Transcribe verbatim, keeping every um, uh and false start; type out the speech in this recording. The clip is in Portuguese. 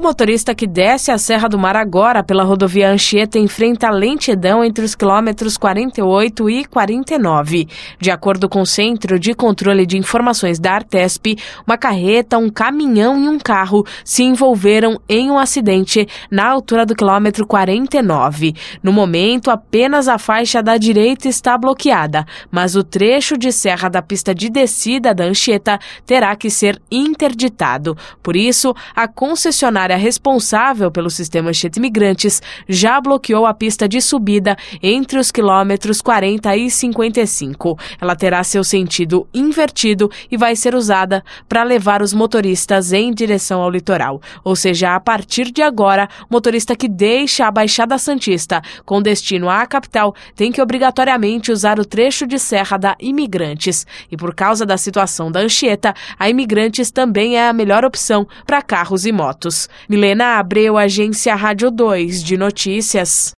motorista que desce a Serra do Mar agora pela rodovia Anchieta enfrenta lentidão entre os quilômetros quarenta e oito e quarenta e nove. De acordo com o Centro de Controle de Informações da Artesp, uma carreta, um caminhão e um carro se envolveram em um acidente na altura do quilômetro quarenta e nove. No momento, apenas a faixa da direita está bloqueada, mas o trecho de serra da pista de descida da Anchieta terá que ser interditado. Por isso, a concessionária responsável pelo sistema Anchieta Imigrantes já bloqueou a pista de subida entre os quilômetros quarenta e cinquenta e cinco. Ela terá seu sentido invertido e vai ser usada para levar os motoristas em direção ao litoral. Ou seja, a partir de agora, o motorista que deixa a Baixada Santista com destino à capital tem que obrigatoriamente usar o trecho de serra da Imigrantes. E por causa da situação da Anchieta, a Imigrantes também é a melhor opção para carros e motos. Milena Abreu, Agência Rádio dois de Notícias.